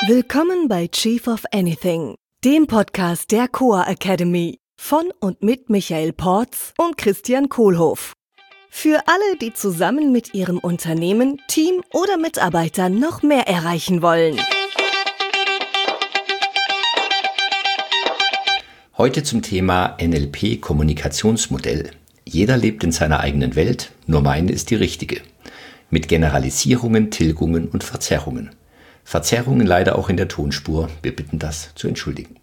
Willkommen bei Chief of Anything, dem Podcast der Coa Academy von und mit Michael Porz und Christian Kohlhoff. Für alle, die zusammen mit ihrem Unternehmen, Team oder Mitarbeitern noch mehr erreichen wollen. Heute zum Thema NLP-Kommunikationsmodell. Jeder lebt in seiner eigenen Welt, nur meine ist die richtige. Mit Generalisierungen, Tilgungen und Verzerrungen. Verzerrungen leider auch in der Tonspur. Wir bitten das zu entschuldigen.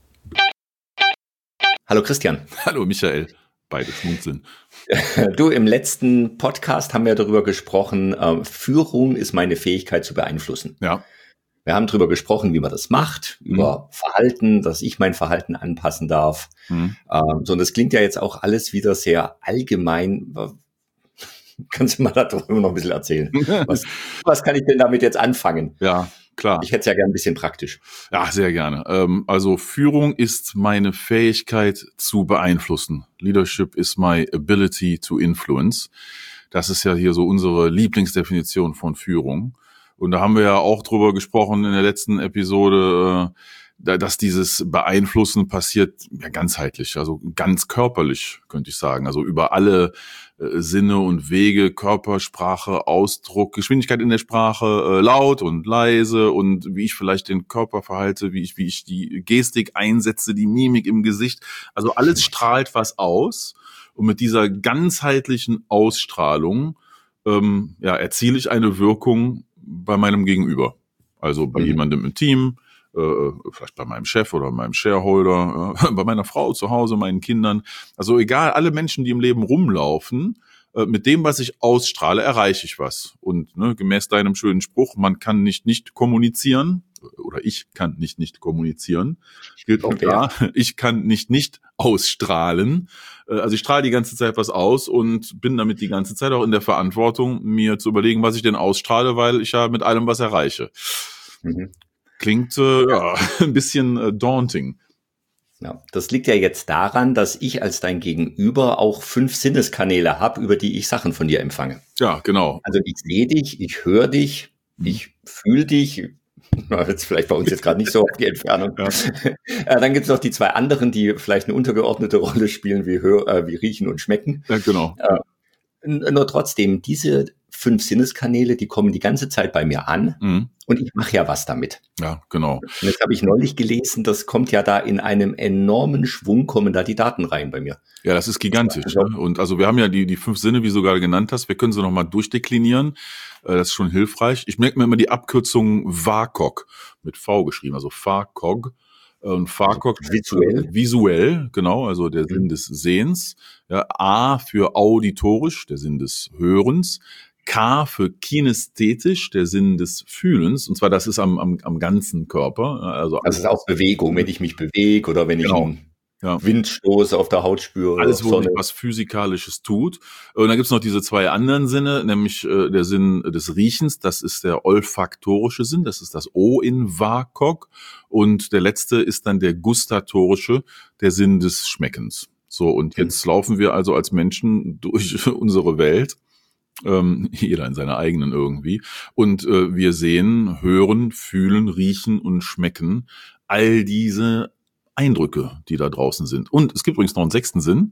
Hallo Christian. Hallo Michael. Beide schmunzeln. Du, im letzten Podcast haben wir darüber gesprochen, Führung ist meine Fähigkeit zu beeinflussen. Ja. Wir haben darüber gesprochen, wie man das macht, über Verhalten, dass ich mein Verhalten anpassen darf. So, und das klingt ja jetzt auch alles wieder sehr allgemein. Kannst du mal darüber noch ein bisschen erzählen? Was kann ich denn damit jetzt anfangen? Ja, klar. Ich hätte es ja gerne ein bisschen praktisch. Ja, sehr gerne. Also Führung ist meine Fähigkeit zu beeinflussen. Leadership is my ability to influence. Das ist ja hier so unsere Lieblingsdefinition von Führung. Und da haben wir ja auch drüber gesprochen in der letzten Episode, dass dieses Beeinflussen passiert ja ganzheitlich, also ganz körperlich, könnte ich sagen. Also über alle Sinne und Wege, Körpersprache, Ausdruck, Geschwindigkeit in der Sprache, laut und leise und wie ich vielleicht den Körper verhalte, wie ich die Gestik einsetze, die Mimik im Gesicht. Also alles strahlt was aus. Und mit dieser ganzheitlichen Ausstrahlung erziele ich eine Wirkung bei meinem Gegenüber. Also bei jemandem im Team, vielleicht bei meinem Chef oder meinem Shareholder, bei meiner Frau zu Hause, meinen Kindern. Also egal, alle Menschen, die im Leben rumlaufen, mit dem, was ich ausstrahle, erreiche ich was. Und gemäß deinem schönen Spruch, man kann nicht kommunizieren, oder ich kann nicht kommunizieren, gilt auch da. Ich kann nicht ausstrahlen. Also ich strahle die ganze Zeit was aus und bin damit die ganze Zeit auch in der Verantwortung, mir zu überlegen, was ich denn ausstrahle, weil ich ja mit allem was erreiche. Klingt ein bisschen daunting. Ja, das liegt ja jetzt daran, dass ich als dein Gegenüber auch 5 Sinneskanäle habe, über die ich Sachen von dir empfange. Ja, genau. Also ich sehe dich, ich höre dich, ich fühle dich. Jetzt vielleicht bei uns jetzt gerade nicht so auf die Entfernung. Ja. Dann gibt es noch die 2 anderen, die vielleicht eine untergeordnete Rolle spielen, wie Riechen und Schmecken. Ja, genau. Nur trotzdem, diese 5 Sinneskanäle, die kommen die ganze Zeit bei mir an und ich mache ja was damit. Ja, genau. Und jetzt habe ich neulich gelesen, das kommt ja da in einem enormen Schwung, kommen da die Daten rein bei mir. Ja, das ist gigantisch. Ne? Und also wir haben ja die 5 Sinne, wie du gerade genannt hast, wir können sie nochmal durchdeklinieren. Das ist schon hilfreich. Ich merke mir immer die Abkürzung VAKOG mit V geschrieben, also VAKOG. Und VAKOG visuell, genau, also der Sinn des Sehens. Ja, A für auditorisch, der Sinn des Hörens. K für kinästhetisch, der Sinn des Fühlens. Und zwar, das ist am ganzen Körper. Also das ist auch Bewegung, wenn ich mich bewege oder wenn ich einen Windstoß auf der Haut spüre. Alles, wo sich was Physikalisches tut. Und dann gibt's noch diese 2 anderen Sinne, nämlich der Sinn des Riechens, das ist der olfaktorische Sinn, das ist das O in VAKOG. Und der letzte ist dann der gustatorische, der Sinn des Schmeckens. So, und jetzt laufen wir also als Menschen durch unsere Welt, jeder in seiner eigenen irgendwie, und wir sehen, hören, fühlen, riechen und schmecken all diese Eindrücke, die da draußen sind. Und es gibt übrigens noch einen 6. Sinn,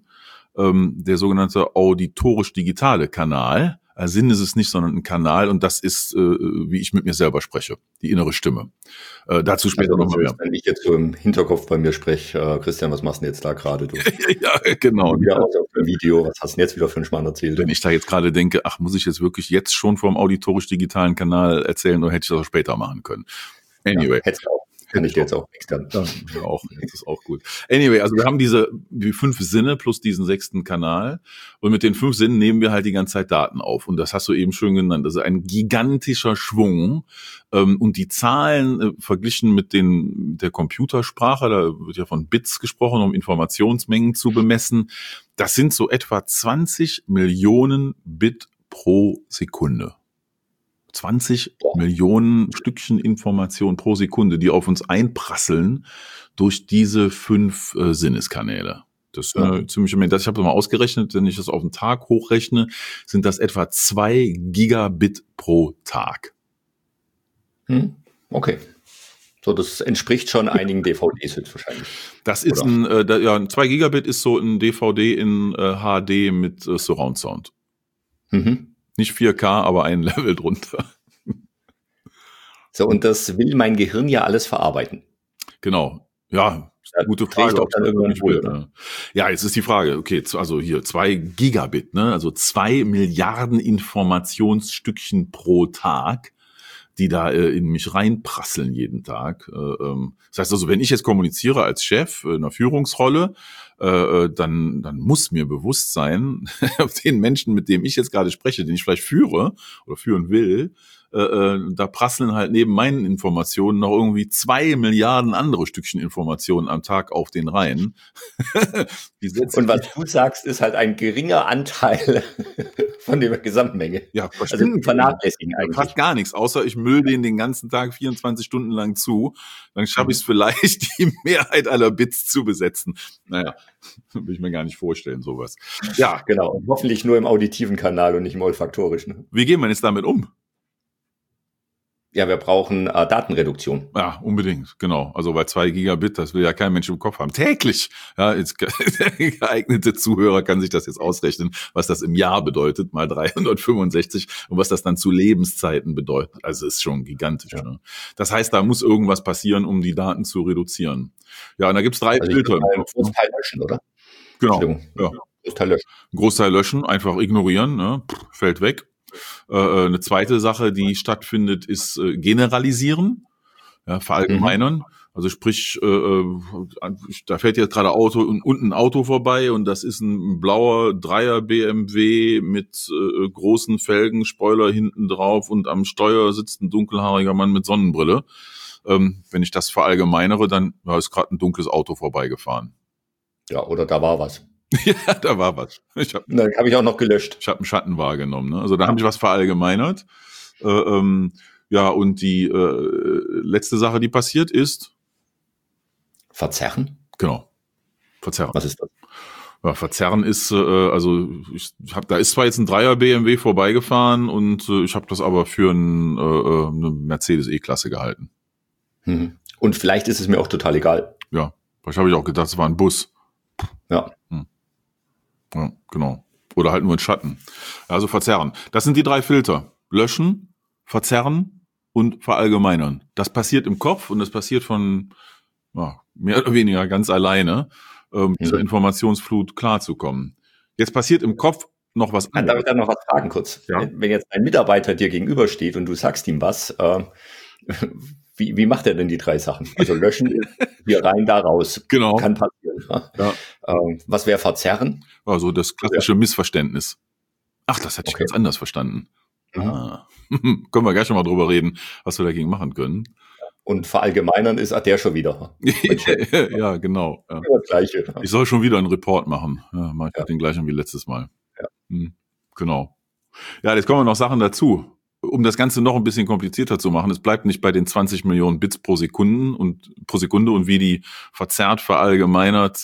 der sogenannte auditorisch-digitale Kanal. Ein Sinn ist es nicht, sondern ein Kanal, und das ist, wie ich mit mir selber spreche, die innere Stimme. Dazu später noch mal mehr. Wenn ich jetzt so im Hinterkopf bei mir spreche, Christian, was machst du denn jetzt da gerade? Ja, genau. Wieder auf dem Video, was hast du denn jetzt wieder für einen Schmarrn erzählt? Wenn ich da jetzt gerade denke, muss ich jetzt wirklich jetzt schon vom auditorisch-digitalen Kanal erzählen, oder hätte ich das auch später machen können? Anyway. Ja, hättest du auch. Kann ich dir jetzt auch extern. Ja, jetzt ist auch gut. Anyway, also wir haben die 5 Sinne plus diesen 6. Kanal. Und mit den 5 Sinnen nehmen wir halt die ganze Zeit Daten auf. Und das hast du eben schön genannt. Das ist ein gigantischer Schwung. Und die Zahlen verglichen mit der Computersprache, da wird ja von Bits gesprochen, um Informationsmengen zu bemessen. Das sind so etwa 20 Millionen Bit pro Sekunde. 20 Millionen Stückchen Information pro Sekunde, die auf uns einprasseln durch diese 5 Sinneskanäle. Das ist eine ziemliche Menge. Ich habe das mal ausgerechnet, wenn ich das auf den Tag hochrechne, sind das etwa 2 Gigabit pro Tag. Okay. So, das entspricht schon einigen DVDs höchstwahrscheinlich. Das ist ein 2 Gigabit ist so ein DVD in HD mit Surround Sound. Nicht 4K, aber ein Level drunter. So, und das will mein Gehirn ja alles verarbeiten. Genau. Ja, gute Frage. Auch dann irgendwann wohl, oder? Ja, jetzt ist die Frage, okay, also hier 2 Gigabit, ne? Also 2 Milliarden Informationsstückchen pro Tag, die da in mich reinprasseln jeden Tag. Das heißt also, wenn ich jetzt kommuniziere als Chef in einer Führungsrolle, dann muss mir bewusst sein, den Menschen, mit dem ich jetzt gerade spreche, den ich vielleicht führe oder führen will, da prasseln halt neben meinen Informationen noch irgendwie 2 Milliarden andere Stückchen Informationen am Tag auf den rein. Und was du sagst, ist halt ein geringer Anteil von der Gesamtmenge. Ja, also vernachlässigen eigentlich. Fast gar nichts, außer ich müll den ganzen Tag 24 Stunden lang zu. Dann schaffe ich es vielleicht, die Mehrheit aller Bits zu besetzen. Naja, will ich mir gar nicht vorstellen, sowas. Ja, genau. Und hoffentlich nur im auditiven Kanal und nicht im olfaktorischen. Wie gehen wir jetzt damit um? Ja, wir brauchen Datenreduktion. Ja, unbedingt, genau. Also weil 2 Gigabit, das will ja kein Mensch im Kopf haben. Täglich. Ja, jetzt, der geeignete Zuhörer kann sich das jetzt ausrechnen, was das im Jahr bedeutet, mal 365 und was das dann zu Lebenszeiten bedeutet. Also ist schon gigantisch. Ja. Ne? Das heißt, da muss irgendwas passieren, um die Daten zu reduzieren. Ja, und da gibt's 3 Filter. Ein Großteil löschen, oder? Genau. Ja. Großteil löschen. Großteil löschen, einfach ignorieren, ne? Fällt weg. Eine zweite Sache, die stattfindet, ist generalisieren, ja, verallgemeinern. Also sprich, da fährt jetzt gerade unten ein Auto vorbei und das ist ein blauer 3er BMW mit großen Felgen, Spoiler hinten drauf und am Steuer sitzt ein dunkelhaariger Mann mit Sonnenbrille. Wenn ich das verallgemeinere, dann ist gerade ein dunkles Auto vorbeigefahren. Ja, oder da war was. Ja, da war was. Dann habe ich auch noch gelöscht. Ich habe einen Schatten wahrgenommen. Ne? Also da habe ich was verallgemeinert. Ja, und die letzte Sache, die passiert, ist Verzerren? Genau. Verzerren. Was ist das? Ja, Verzerren ist, da ist zwar jetzt ein 3er BMW vorbeigefahren und ich habe das aber für eine Mercedes E-Klasse gehalten. Und vielleicht ist es mir auch total egal. Ja, vielleicht habe ich auch gedacht, es war ein Bus. Ja. Ja, genau. Oder halt nur ein Schatten. Also verzerren. Das sind die 3 Filter. Löschen, verzerren und verallgemeinern. Das passiert im Kopf und das passiert von mehr oder weniger ganz alleine, zur Informationsflut klarzukommen. Jetzt passiert im Kopf noch was anderes. Darf ich da noch was fragen kurz? Ja? Wenn jetzt ein Mitarbeiter dir gegenübersteht und du sagst ihm was, wie macht er denn die 3 Sachen? Also löschen, hier rein, da raus. Genau. Kann passieren. Ja. Was wäre verzerren? Also das klassische Missverständnis. Ach, das hätte ich ganz anders verstanden. Können wir gleich schon mal drüber reden, was wir dagegen machen können. Und verallgemeinern ist der schon wieder. Ja, genau. Ja. Das Gleiche. Ich soll schon wieder einen Report machen. Ja, mach ich den gleichen wie letztes Mal. Ja. Genau. Ja, jetzt kommen noch Sachen dazu. Um das Ganze noch ein bisschen komplizierter zu machen, es bleibt nicht bei den 20 Millionen Bits pro Sekunde und wie die verzerrt, verallgemeinert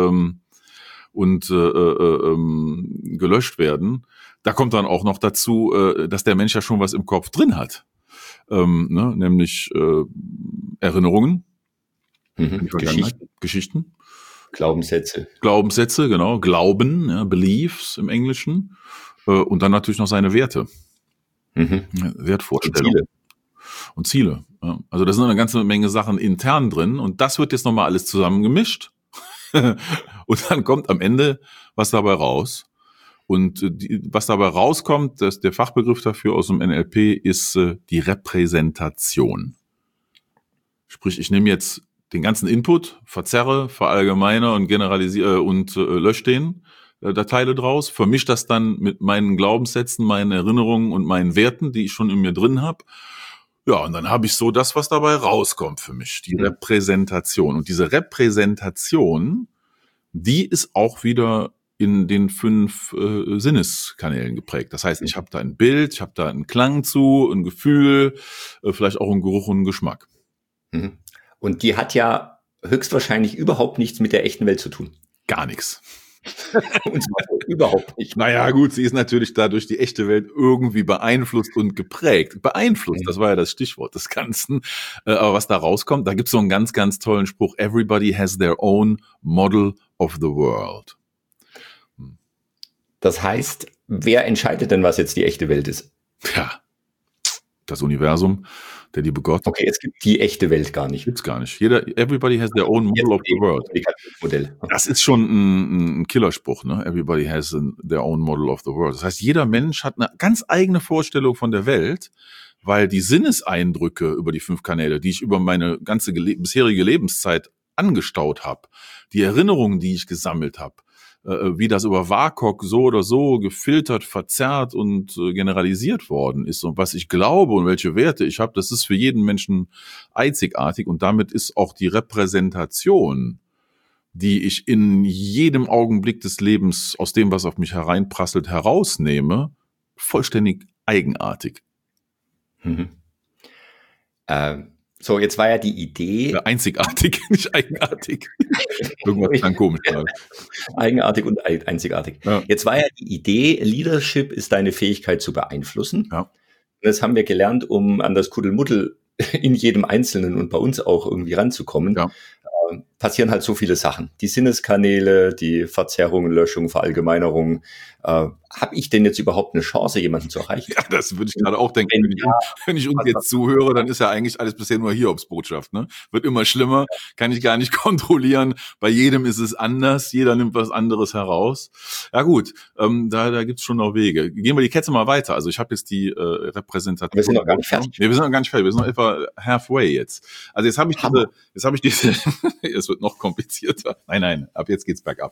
gelöscht werden. Da kommt dann auch noch dazu, dass der Mensch ja schon was im Kopf drin hat. Nämlich Erinnerungen, Geschichten, Glaubenssätze, genau, Glauben, ja, Beliefs im Englischen, und dann natürlich noch seine Werte. Wertvorstellungen und Ziele. Ja. Also da sind eine ganze Menge Sachen intern drin und das wird jetzt nochmal alles zusammengemischt und dann kommt am Ende was dabei raus. Und was dabei rauskommt, der Fachbegriff dafür aus dem NLP ist die Repräsentation. Sprich, ich nehme jetzt den ganzen Input, verzerre, verallgemeine und generalisiere und lösche den. Teile draus, vermische das dann mit meinen Glaubenssätzen, meinen Erinnerungen und meinen Werten, die ich schon in mir drin habe. Ja, und dann habe ich so das, was dabei rauskommt für mich, die Repräsentation. Und diese Repräsentation, die ist auch wieder in den 5 Sinneskanälen geprägt. Das heißt, ich habe da ein Bild, ich habe da einen Klang zu, ein Gefühl, vielleicht auch einen Geruch und einen Geschmack. Und die hat ja höchstwahrscheinlich überhaupt nichts mit der echten Welt zu tun. Gar nichts. Und zwar so überhaupt nicht. Naja, gut, sie ist natürlich dadurch die echte Welt irgendwie beeinflusst und geprägt. Beeinflusst, das war ja das Stichwort des Ganzen. Aber was da rauskommt, da gibt's so einen ganz, ganz tollen Spruch. Everybody has their own model of the world. Das heißt, wer entscheidet denn, was jetzt die echte Welt ist? Ja, das Universum, der liebe Gott. Okay, es gibt die echte Welt gar nicht. Gibt's gar nicht. Everybody has their own model of the world. Das ist schon ein Killerspruch, ne? Everybody has their own model of the world. Das heißt, jeder Mensch hat eine ganz eigene Vorstellung von der Welt, weil die Sinneseindrücke über die 5 Kanäle, die ich über meine ganze bisherige Lebenszeit angestaut habe, die Erinnerungen, die ich gesammelt habe, wie das über WAKOK so oder so gefiltert, verzerrt und generalisiert worden ist und was ich glaube und welche Werte ich habe, das ist für jeden Menschen einzigartig und damit ist auch die Repräsentation, die ich in jedem Augenblick des Lebens aus dem, was auf mich hereinprasselt, herausnehme, vollständig eigenartig. Mhm. So, jetzt war ja die Idee. Ja, einzigartig, nicht eigenartig. Irgendwas dann komisch. Eigenartig und einzigartig. Ja. Jetzt war ja die Idee, Leadership ist deine Fähigkeit zu beeinflussen. Ja. Das haben wir gelernt, um an das Kuddelmuddel in jedem Einzelnen und bei uns auch irgendwie ranzukommen. Ja. Passieren halt so viele Sachen. Die Sinneskanäle, die Verzerrung, Löschung, Verallgemeinerung. Habe ich denn jetzt überhaupt eine Chance, jemanden zu erreichen? Ja, das würde ich gerade auch denken. Wenn ich uns jetzt zuhöre, dann ist ja eigentlich alles bisher nur Hiobsbotschaft. Ne? Wird immer schlimmer, kann ich gar nicht kontrollieren. Bei jedem ist es anders, jeder nimmt was anderes heraus. Ja gut, da gibt's schon noch Wege. Gehen wir die Kette mal weiter. Also ich habe jetzt die Repräsentation. Wir sind noch gar nicht fertig. Wir sind noch gar nicht fertig, wir sind noch etwa halfway jetzt. Also jetzt habe ich diese es wird noch komplizierter. Nein, ab jetzt geht's bergab.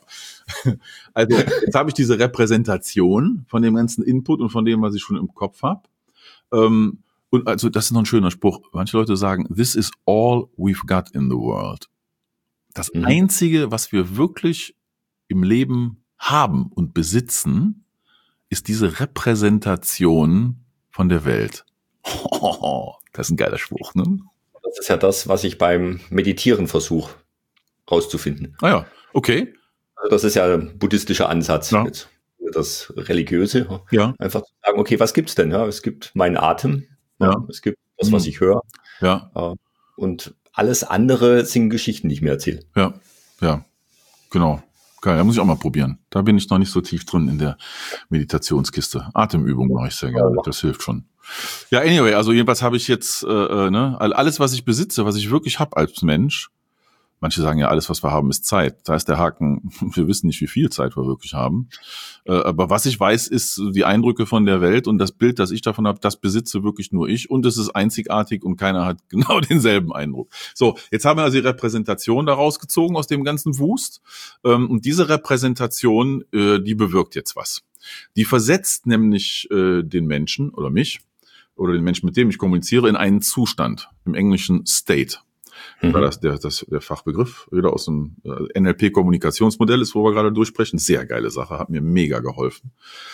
Also jetzt habe ich diese Repräsentation von dem ganzen Input und von dem, was ich schon im Kopf habe. Und also das ist noch ein schöner Spruch. Manche Leute sagen, this is all we've got in the world. Das Einzige, was wir wirklich im Leben haben und besitzen, ist diese Repräsentation von der Welt. Das ist ein geiler Spruch, ne? Das ist ja das, was ich beim Meditieren versuche rauszufinden. Ah ja, okay. Also das ist ja ein buddhistischer Ansatz. Ja. Jetzt das Religiöse. Ja. Einfach zu sagen, okay, was gibt's denn? Ja, es gibt meinen Atem. Ja. Es gibt das, was ich höre. Ja. Und alles andere sind Geschichten, die ich mir erzähle. Ja, genau. Geil, da muss ich auch mal probieren. Da bin ich noch nicht so tief drin in der Meditationskiste. Atemübung mache ich sehr gerne. Das hilft schon. Ja, anyway, also jedenfalls habe ich jetzt alles, was ich besitze, was ich wirklich habe als Mensch. Manche sagen ja, alles, was wir haben, ist Zeit. Da ist der Haken, wir wissen nicht, wie viel Zeit wir wirklich haben. Aber was ich weiß, ist die Eindrücke von der Welt und das Bild, das ich davon habe, das besitze wirklich nur ich und es ist einzigartig und keiner hat genau denselben Eindruck. So, jetzt haben wir also die Repräsentation daraus gezogen aus dem ganzen Wust. Und diese Repräsentation, die bewirkt jetzt was. Die versetzt nämlich den Menschen oder mich oder den Menschen, mit dem ich kommuniziere, in einen Zustand, im Englischen State. War das der Fachbegriff, wieder aus dem NLP-Kommunikationsmodell ist, wo wir gerade durchsprechen. Sehr geile Sache, hat mir mega geholfen.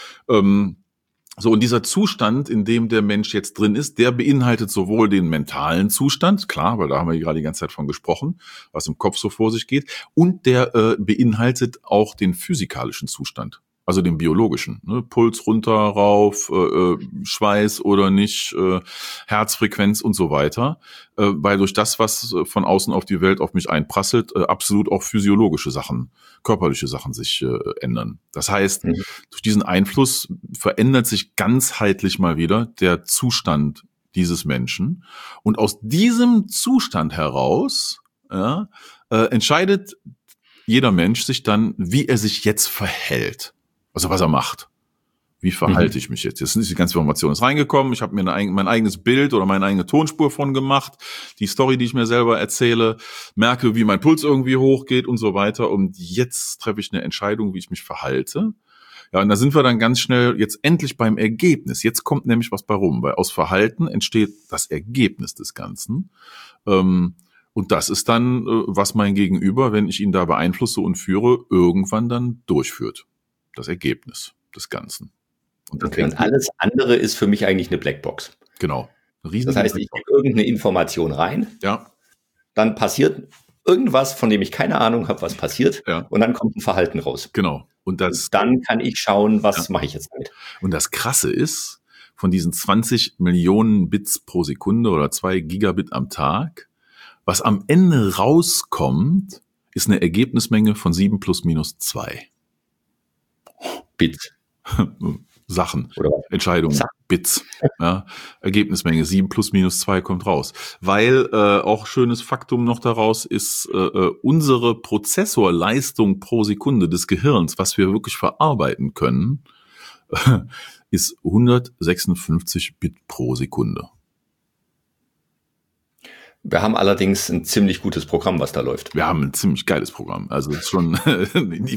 So, und dieser Zustand, in dem der Mensch jetzt drin ist, der beinhaltet sowohl den mentalen Zustand, klar, weil da haben wir gerade die ganze Zeit von gesprochen, was im Kopf so vor sich geht, und der beinhaltet auch den physikalischen Zustand. Also den biologischen, ne? Puls runter, rauf, Schweiß oder nicht, Herzfrequenz und so weiter, weil durch das, was von außen auf die Welt auf mich einprasselt, absolut auch physiologische Sachen, körperliche Sachen sich ändern. Das heißt, durch diesen Einfluss verändert sich ganzheitlich mal wieder der Zustand dieses Menschen und aus diesem Zustand heraus entscheidet jeder Mensch sich dann, wie er sich jetzt verhält. Also was er macht. Wie verhalte ich mich jetzt? Jetzt ist die ganze Information reingekommen. Ich habe mir mein eigenes Bild oder meine eigene Tonspur von gemacht. Die Story, die ich mir selber erzähle, merke, wie mein Puls irgendwie hochgeht und so weiter. Und jetzt treffe ich eine Entscheidung, wie ich mich verhalte. Ja, und da sind wir dann ganz schnell jetzt endlich beim Ergebnis. Jetzt kommt nämlich was bei rum, weil aus Verhalten entsteht das Ergebnis des Ganzen. Und das ist dann, was mein Gegenüber, wenn ich ihn da beeinflusse und führe, irgendwann dann durchführt. Das Ergebnis des Ganzen. Und alles andere ist für mich eigentlich eine Blackbox. Genau. Das heißt, ich gebe irgendeine Information rein. Ja. Dann passiert irgendwas, von dem ich keine Ahnung habe, was passiert. Ja. Und dann kommt ein Verhalten raus. Genau. Und dann kann ich schauen, was mache ich jetzt damit. Und das Krasse ist, von diesen 20 Millionen Bits pro Sekunde oder 2 Gigabit am Tag, was am Ende rauskommt, ist eine Ergebnismenge von 7 plus minus 2. Bits. Sachen, Entscheidungen, Bits. Ja, Ergebnismenge 7 plus minus 2 kommt raus. Weil auch schönes Faktum noch daraus ist, unsere Prozessorleistung pro Sekunde des Gehirns, was wir wirklich verarbeiten können, ist 156 Bit pro Sekunde. Wir haben allerdings ein ziemlich gutes Programm, was da läuft. Wir haben ein ziemlich geiles Programm. Also ist schon die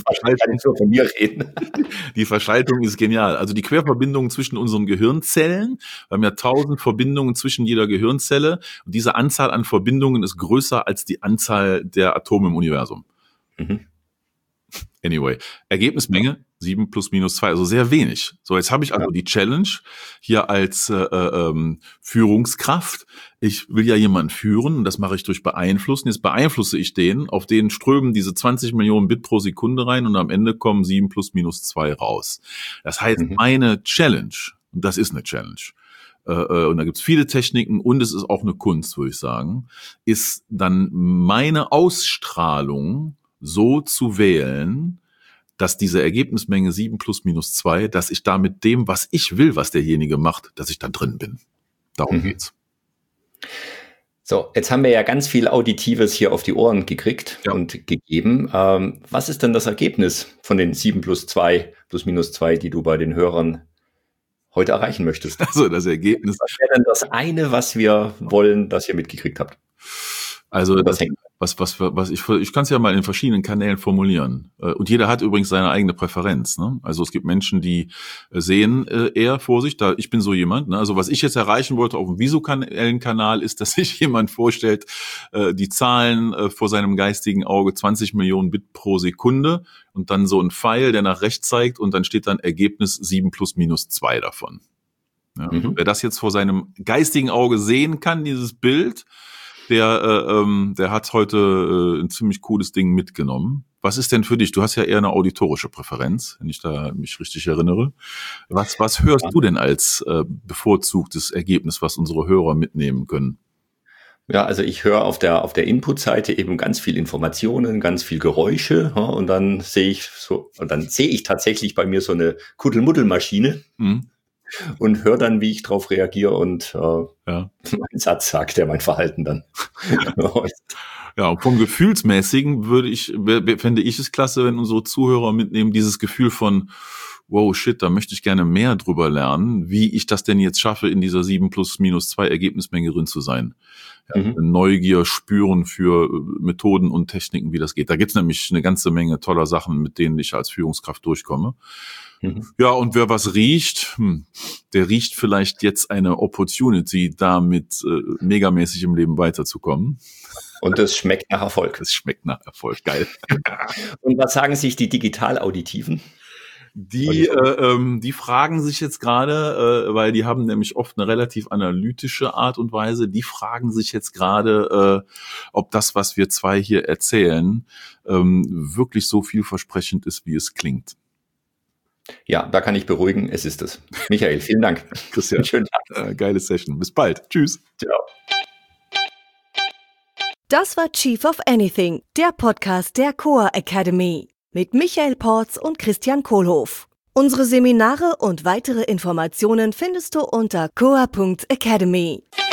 Verschaltung ist genial. Also die Querverbindungen zwischen unseren Gehirnzellen, wir haben ja 1000 Verbindungen zwischen jeder Gehirnzelle und diese Anzahl an Verbindungen ist größer als die Anzahl der Atome im Universum. Mhm. Anyway, Ergebnismenge 7 plus minus 2, also sehr wenig. So, jetzt habe ich also die Challenge hier als Führungskraft. Ich will ja jemanden führen und das mache ich durch Beeinflussen. Jetzt beeinflusse ich den, auf den strömen diese 20 Millionen Bit pro Sekunde rein und am Ende kommen 7 plus minus 2 raus. Das heißt, meine Challenge, und das ist eine Challenge, und da gibt's viele Techniken und es ist auch eine Kunst, würde ich sagen, ist dann meine Ausstrahlung so zu wählen, dass diese Ergebnismenge 7 plus minus 2, dass ich da mit dem, was ich will, was derjenige macht, dass ich da drin bin. Darum geht's. So, jetzt haben wir ja ganz viel Auditives hier auf die Ohren gekriegt und gegeben. Was ist denn das Ergebnis von den 7 plus 2, plus minus 2, die du bei den Hörern heute erreichen möchtest? Also das Ergebnis. Was wäre denn das eine, was wir wollen, das ihr mitgekriegt habt? Also ich kann es ja mal in verschiedenen Kanälen formulieren. Und jeder hat übrigens seine eigene Präferenz. Ne? Also es gibt Menschen, die sehen eher vor sich, ich bin so jemand. Ne? Also was ich jetzt erreichen wollte auf dem visuellen Kanal ist, dass sich jemand vorstellt, die Zahlen vor seinem geistigen Auge 20 Millionen Bit pro Sekunde und dann so ein Pfeil, der nach rechts zeigt und dann steht dann Ergebnis 7 plus minus 2 davon. Ja? Wer das jetzt vor seinem geistigen Auge sehen kann, dieses Bild, der hat heute ein ziemlich cooles Ding mitgenommen. Was ist denn für dich? Du hast ja eher eine auditorische Präferenz, wenn ich da mich richtig erinnere. Was hörst du denn als bevorzugtes Ergebnis, was unsere Hörer mitnehmen können? Ja, also ich höre auf der Input-Seite eben ganz viel Informationen, ganz viel Geräusche, und dann sehe ich tatsächlich bei mir so eine Kuddelmuddelmaschine. Und höre dann, wie ich drauf reagiere und meinen Satz sagt, der mein Verhalten dann. Ja, und vom Gefühlsmäßigen fände ich es klasse, wenn unsere Zuhörer mitnehmen, dieses Gefühl von, wow, shit, da möchte ich gerne mehr drüber lernen, wie ich das denn jetzt schaffe, in dieser 7 plus minus 2 Ergebnismenge drin zu sein. Neugier spüren für Methoden und Techniken, wie das geht. Da gibt's nämlich eine ganze Menge toller Sachen, mit denen ich als Führungskraft durchkomme. Ja, und wer was riecht, der riecht vielleicht jetzt eine Opportunity, damit megamäßig im Leben weiterzukommen. Und das schmeckt nach Erfolg. Das schmeckt nach Erfolg, geil. Und was sagen sich die Digital-Auditiven? Die fragen sich jetzt gerade, weil die haben nämlich oft eine relativ analytische Art und Weise, die fragen sich jetzt gerade, ob das, was wir zwei hier erzählen, wirklich so vielversprechend ist, wie es klingt. Ja, da kann ich beruhigen, es ist es. Michael, vielen Dank. Christian, schönen Tag. Geile Session. Bis bald. Tschüss. Ciao. Das war Chief of Anything, der Podcast der Coa Academy mit Michael Porz und Christian Kohlhoff. Unsere Seminare und weitere Informationen findest du unter coa.academy.